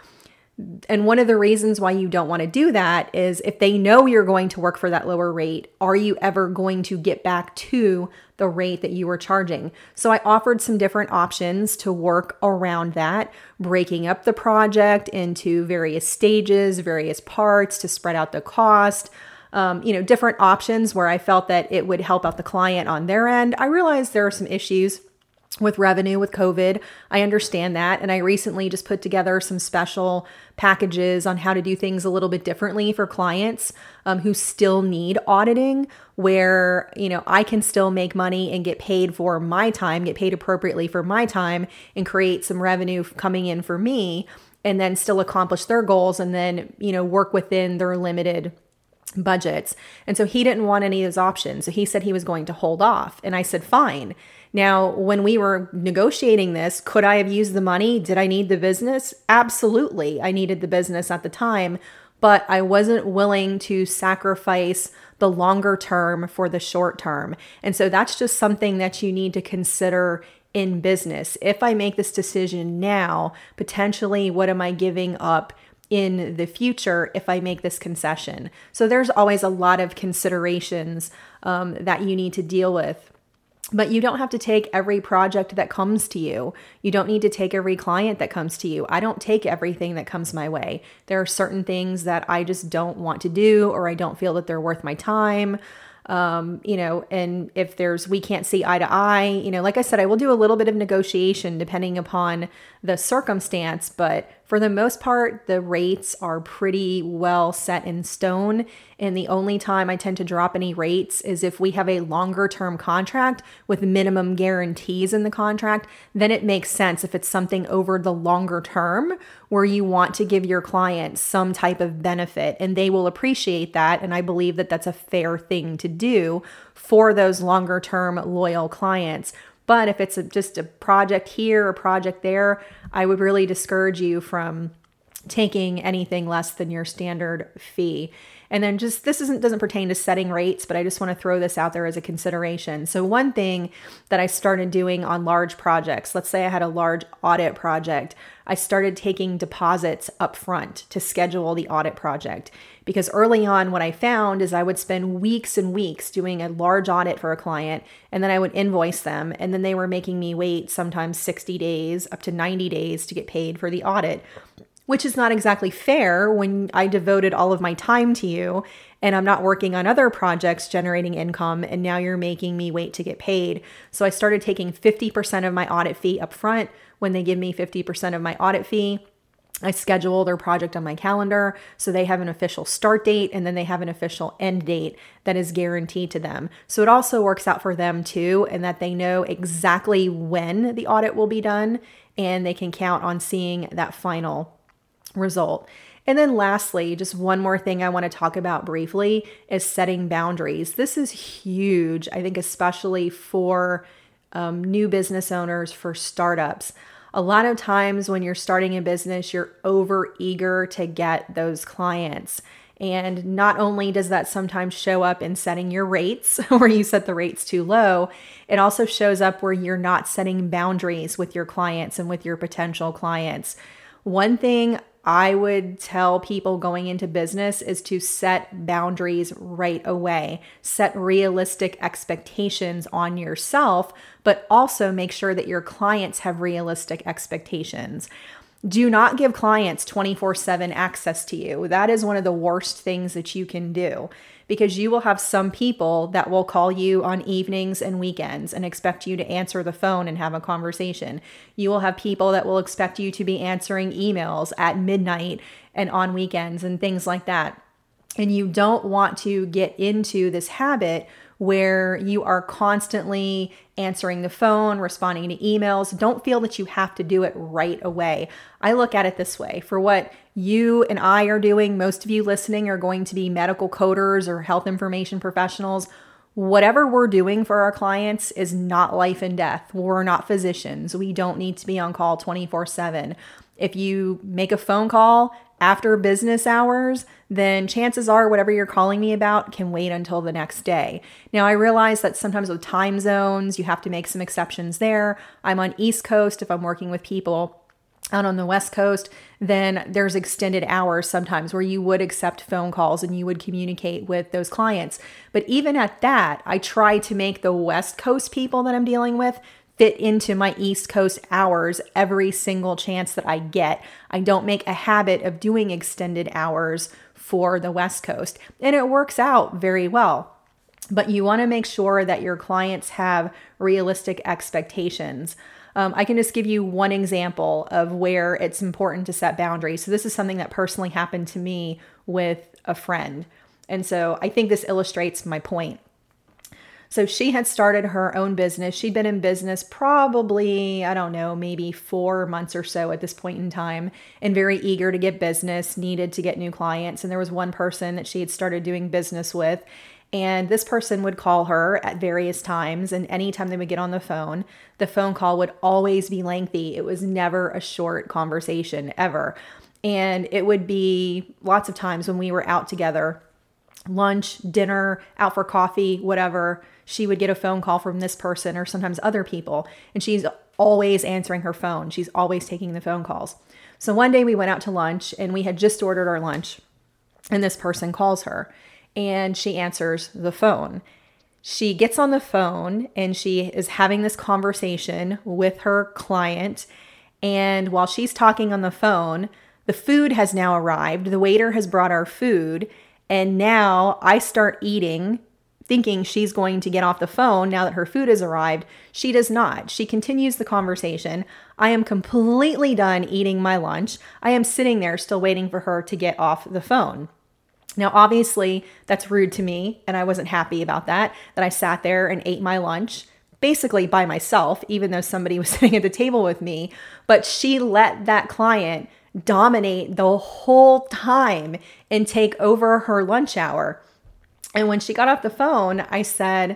And one of the reasons why you don't want to do that is if they know you're going to work for that lower rate, are you ever going to get back to the rate that you were charging? So I offered some different options to work around that, breaking up the project into various stages, various parts to spread out the cost. Um, you know, different options where I felt that it would help out the client on their end. I realized there are some issues with revenue with COVID. I understand that. And I recently just put together some special packages on how to do things a little bit differently for clients um, who still need auditing, where, you know, I can still make money and get paid for my time, get paid appropriately for my time, and create some revenue coming in for me, and then still accomplish their goals, and then, you know, work within their limited budgets. And so he didn't want any of those options. So he said he was going to hold off. And I said, fine. Now, when we were negotiating this, could I have used the money? Did I need the business? Absolutely. I needed the business at the time, but I wasn't willing to sacrifice the longer term for the short term. And so that's just something that you need to consider in business. If I make this decision now, potentially, what am I giving up in the future if I make this concession? So there's always a lot of considerations um, that you need to deal with. But you don't have to take every project that comes to you. You don't need to take every client that comes to you. I don't take everything that comes my way. There are certain things that I just don't want to do, or I don't feel that they're worth my time. Um, you know, and if there's, we can't see eye to eye, you know, like I said, I will do a little bit of negotiation depending upon the circumstance, but for the most part, the rates are pretty well set in stone. And the only time I tend to drop any rates is if we have a longer term contract with minimum guarantees in the contract. Then it makes sense if it's something over the longer term where you want to give your client some type of benefit, and they will appreciate that. And I believe that that's a fair thing to do for those longer term loyal clients. But if it's a, just a project here, a project there, I would really discourage you from taking anything less than your standard fee. And then just, this isn't doesn't pertain to setting rates, but I just want to throw this out there as a consideration. So one thing that I started doing on large projects, let's say I had a large audit project, I started taking deposits up front to schedule the audit project. Because early on, what I found is I would spend weeks and weeks doing a large audit for a client, and then I would invoice them, and then they were making me wait sometimes sixty days, up to ninety days to get paid for the audit, which is not exactly fair when I devoted all of my time to you and I'm not working on other projects generating income, and now you're making me wait to get paid. So I started taking fifty percent of my audit fee up front. When they give me fifty percent of my audit fee, I schedule their project on my calendar so they have an official start date, and then they have an official end date that is guaranteed to them. So it also works out for them too, and that they know exactly when the audit will be done, and they can count on seeing that final result. And then lastly, just one more thing I want to talk about briefly is setting boundaries. This is huge, I think, especially for um, new business owners, for startups. A lot of times when you're starting a business, you're over eager to get those clients. And not only does that sometimes show up in setting your rates, where you set the rates too low, it also shows up where you're not setting boundaries with your clients and with your potential clients. One thing I would tell people going into business is to set boundaries right away. Set realistic expectations on yourself, but also make sure that your clients have realistic expectations. Do not give clients twenty-four seven access to you. That is one of the worst things that you can do, because you will have some people that will call you on evenings and weekends and expect you to answer the phone and have a conversation. You will have people that will expect you to be answering emails at midnight and on weekends and things like that. And you don't want to get into this habit where you are constantly answering the phone, responding to emails. Don't feel that you have to do it right away. I look at it this way. For what you and I are doing, most of you listening are going to be medical coders or health information professionals. Whatever we're doing for our clients is not life and death. We're not physicians. We don't need to be on call twenty-four seven. If you make a phone call after business hours, then chances are whatever you're calling me about can wait until the next day. Now, I realize that sometimes with time zones, you have to make some exceptions there. I'm on East Coast. If I'm working with people out on the West Coast, then there's extended hours sometimes where you would accept phone calls and you would communicate with those clients. But even at that, I try to make the West Coast people that I'm dealing with fit into my East Coast hours every single chance that I get. I don't make a habit of doing extended hours for the West Coast, and it works out very well. But you want to make sure that your clients have realistic expectations. Um, I can just give you one example of where it's important to set boundaries. So this is something that personally happened to me with a friend. And so I think this illustrates my point. So she had started her own business. She'd been in business probably, I don't know, maybe four months or so at this point in time, and very eager to get business, needed to get new clients. And there was one person that she had started doing business with. And this person would call her at various times. And anytime they would get on the phone, the phone call would always be lengthy. It was never a short conversation ever. And it would be lots of times when we were out together, lunch, dinner, out for coffee, whatever, she would get a phone call from this person or sometimes other people. And she's always answering her phone. She's always taking the phone calls. So one day we went out to lunch and we had just ordered our lunch. And this person calls her and she answers the phone. She gets on the phone and she is having this conversation with her client. And while she's talking on the phone, the food has now arrived. The waiter has brought our food. And now I start eating, thinking she's going to get off the phone now that her food has arrived. She does not. She continues the conversation. I am completely done eating my lunch. I am sitting there still waiting for her to get off the phone. Now, obviously, that's rude to me, and I wasn't happy about that, that I sat there and ate my lunch basically by myself, even though somebody was sitting at the table with me. But she let that client dominate the whole time and take over her lunch hour. And when she got off the phone, I said,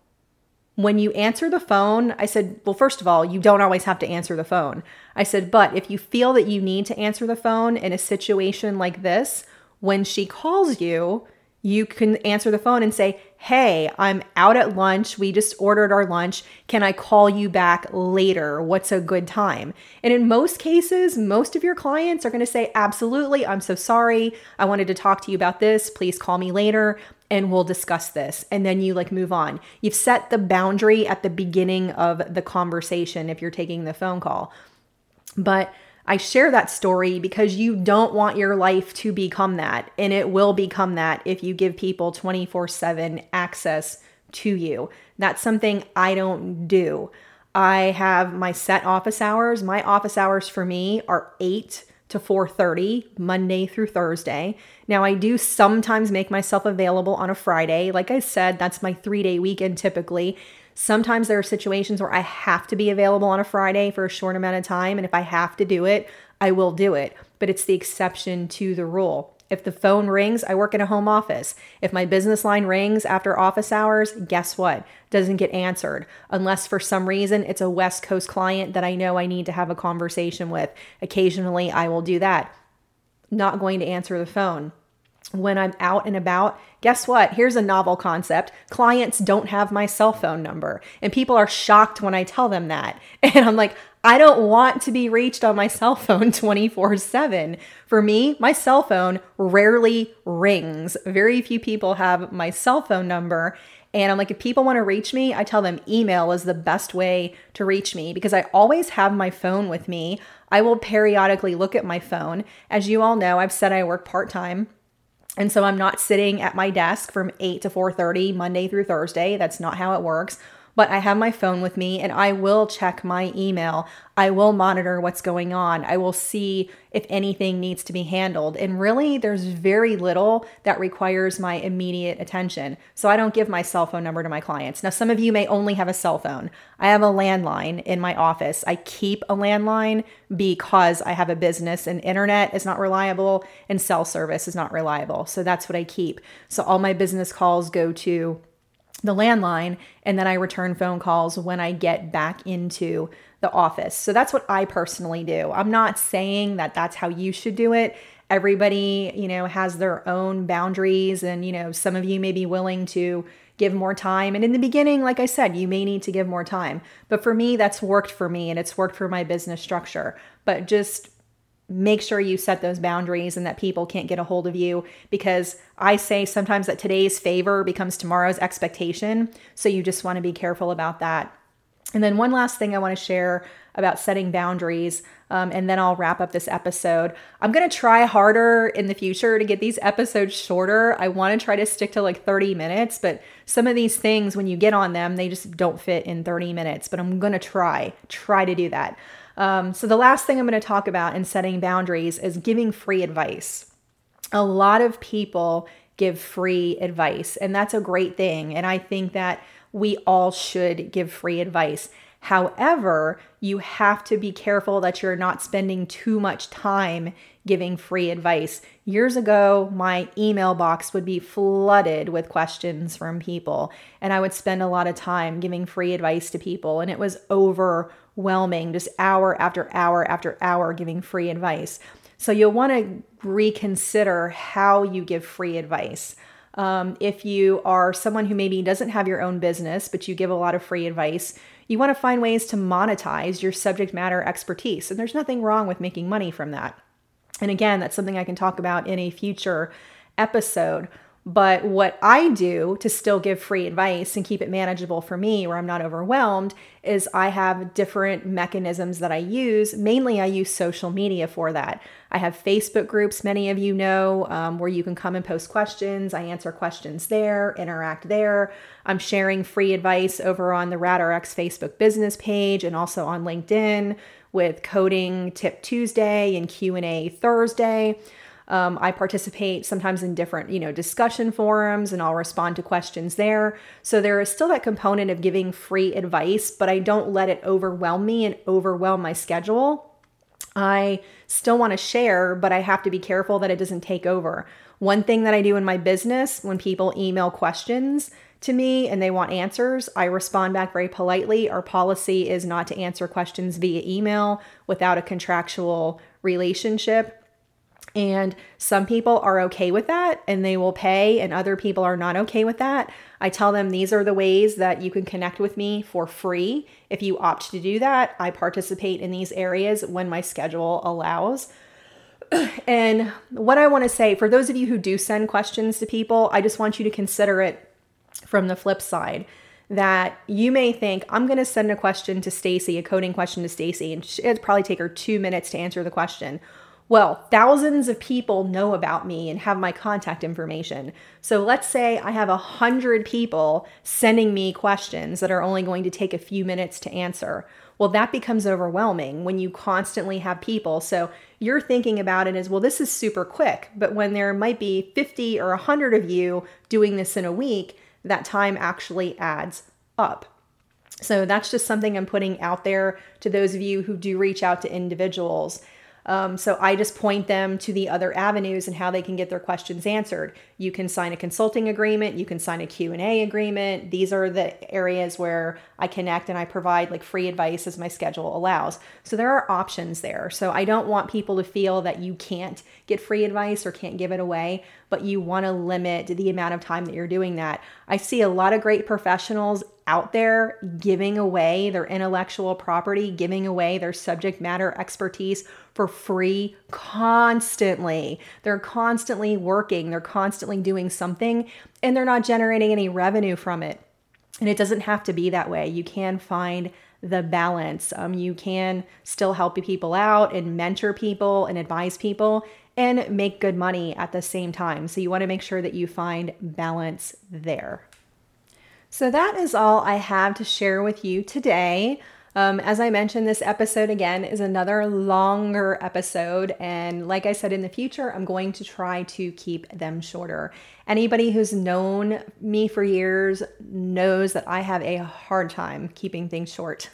when you answer the phone, I said, well, first of all, you don't always have to answer the phone. I said, but if you feel that you need to answer the phone in a situation like this, when she calls you, you can answer the phone and say, hey, I'm out at lunch. We just ordered our lunch. Can I call you back later? What's a good time? And in most cases, most of your clients are going to say, absolutely. I'm so sorry. I wanted to talk to you about this. Please call me later and we'll discuss this. And then you like move on. You've set the boundary at the beginning of the conversation if you're taking the phone call. But I share that story because you don't want your life to become that. And it will become that if you give people twenty-four seven access to you. That's something I don't do. I have my set office hours. My office hours for me are eight to four thirty, Monday through Thursday. Now, I do sometimes make myself available on a Friday. Like I said, that's my three-day weekend typically. Sometimes there are situations where I have to be available on a Friday for a short amount of time. And if I have to do it, I will do it. But it's the exception to the rule. If the phone rings, I work in a home office. If my business line rings after office hours, guess what? Doesn't get answered. Unless for some reason it's a West Coast client that I know I need to have a conversation with. Occasionally I will do that. Not going to answer the phone. When I'm out and about, guess what? Here's a novel concept. Clients don't have my cell phone number. And people are shocked when I tell them that. And I'm like, I don't want to be reached on my cell phone twenty-four seven. For me, my cell phone rarely rings. Very few people have my cell phone number. And I'm like, if people want to reach me, I tell them email is the best way to reach me because I always have my phone with me. I will periodically look at my phone. As you all know, I've said I work part-time. And so I'm not sitting at my desk from eight to four thirty, Monday through Thursday. That's not how it works. But I have my phone with me and I will check my email. I will monitor what's going on. I will see if anything needs to be handled. And really, there's very little that requires my immediate attention. So I don't give my cell phone number to my clients. Now, some of you may only have a cell phone. I have a landline in my office. I keep a landline because I have a business and internet is not reliable and cell service is not reliable. So that's what I keep. So all my business calls go to the landline, and then I return phone calls when I get back into the office. So that's what I personally do. I'm not saying that that's how you should do it. Everybody, you know, has their own boundaries, and, you know, some of you may be willing to give more time. And in the beginning, like I said, you may need to give more time. But for me, that's worked for me and it's worked for my business structure. But just make sure you set those boundaries and that people can't get a hold of you, because I say sometimes that today's favor becomes tomorrow's expectation. So you just want to be careful about that. And then one last thing I want to share about setting boundaries, um, and then I'll wrap up this episode. I'm going to try harder in the future to get these episodes shorter. I want to try to stick to like thirty minutes, but some of these things, when you get on them, they just don't fit in thirty minutes, but I'm going to try, try to do that. Um, so the last thing I'm going to talk about in setting boundaries is giving free advice. A lot of people give free advice, and that's a great thing. And I think that we all should give free advice. However, you have to be careful that you're not spending too much time giving free advice. Years ago, my email box would be flooded with questions from people, and I would spend a lot of time giving free advice to people, and it was overwhelming, just hour after hour after hour giving free advice. So you'll want to reconsider how you give free advice. Um, if you are someone who maybe doesn't have your own business, but you give a lot of free advice, you want to find ways to monetize your subject matter expertise. And there's nothing wrong with making money from that. And again, that's something I can talk about in a future episode. But what I do to still give free advice and keep it manageable for me where I'm not overwhelmed is I have different mechanisms that I use. Mainly I use social media for that. I have Facebook groups, many of you know, um, where you can come and post questions. I answer questions there, interact there. I'm sharing free advice over on the RadRx Facebook business page and also on LinkedIn with Coding Tip Tuesday and Q and A Thursday. Um, I participate sometimes in different, you know, discussion forums, and I'll respond to questions there. So there is still that component of giving free advice, but I don't let it overwhelm me and overwhelm my schedule. I still want to share, but I have to be careful that it doesn't take over. One thing that I do in my business, when people email questions to me and they want answers, I respond back very politely. Our policy is not to answer questions via email without a contractual relationship. And some people are okay with that and they will pay, and other people are not okay with that. I tell them these are the ways that you can connect with me for free. If you opt to do that, I participate in these areas when my schedule allows. And what I want to say, for those of you who do send questions to people, I just want you to consider it from the flip side. That you may think, I'm going to send a question to Stacy, a coding question to Stacy, and it'd probably take her two minutes to answer the question. Well, thousands of people know about me and have my contact information. So let's say I have a hundred people sending me questions that are only going to take a few minutes to answer. Well, that becomes overwhelming when you constantly have people. So you're thinking about it as, well, this is super quick. But when there might be fifty or one hundred of you doing this in a week, that time actually adds up. So that's just something I'm putting out there to those of you who do reach out to individuals. Um, so I just point them to the other avenues and how they can get their questions answered. You can sign a consulting agreement. You can sign a Q and A agreement. These are the areas where I connect and I provide like free advice as my schedule allows. So there are options there. So I don't want people to feel that you can't get free advice or can't give it away, but you want to limit the amount of time that you're doing that. I see a lot of great professionals out there giving away their intellectual property, giving away their subject matter expertise for free constantly. They're constantly working, they're constantly doing something, and they're not generating any revenue from it. And it doesn't have to be that way. You can find the balance. Um, you can still help people out and mentor people and advise people and make good money at the same time. So you want to make sure that you find balance there. So that is all I have to share with you today. Um, as I mentioned, this episode again is another longer episode. And like I said, in the future, I'm going to try to keep them shorter. Anybody who's known me for years knows that I have a hard time keeping things short,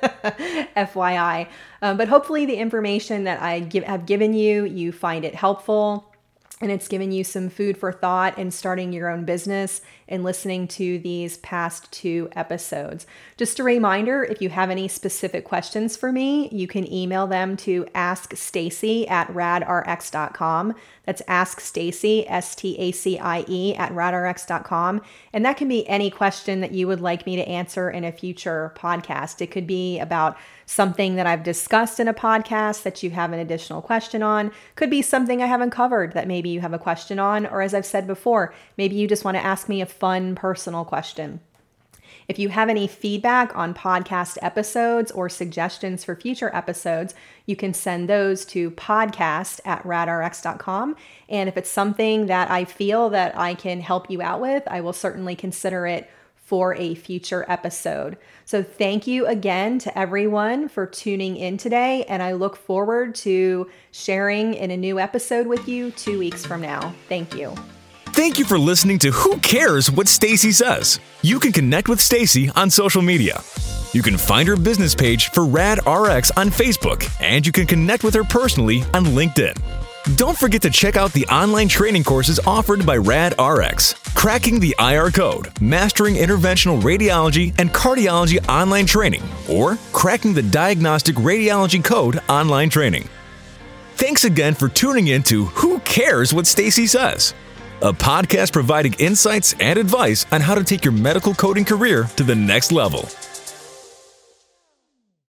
F Y I. Um, but hopefully the information that I give, have given you, you find it helpful. And it's given you some food for thought in starting your own business and listening to these past two episodes. Just a reminder, if you have any specific questions for me, you can email them to ask stacie at rad r x dot com. That's ask stacie, S T A C I E, at rad r x dot com. And that can be any question that you would like me to answer in a future podcast. It could be about something that I've discussed in a podcast that you have an additional question on. Could be something I haven't covered that maybe you have a question on, or as I've said before, maybe you just want to ask me a fun personal question. If you have any feedback on podcast episodes or suggestions for future episodes, you can send those to podcast at rad r x dot com. And if it's something that I feel that I can help you out with, I will certainly consider it for a future episode. So thank you again to everyone for tuning in today, and I look forward to sharing in a new episode with you two weeks from now. Thank you. Thank you for listening to Who Cares What Stacie Says? You can connect with Stacie on social media. You can find her business page for RadRx on Facebook, and you can connect with her personally on LinkedIn. Don't forget to check out the online training courses offered by RadRx. Cracking the I R Code, Mastering Interventional Radiology and Cardiology Online Training, or Cracking the Diagnostic Radiology Code Online Training. Thanks again for tuning in to Who Cares What Stacie Says? A podcast providing insights and advice on how to take your medical coding career to the next level.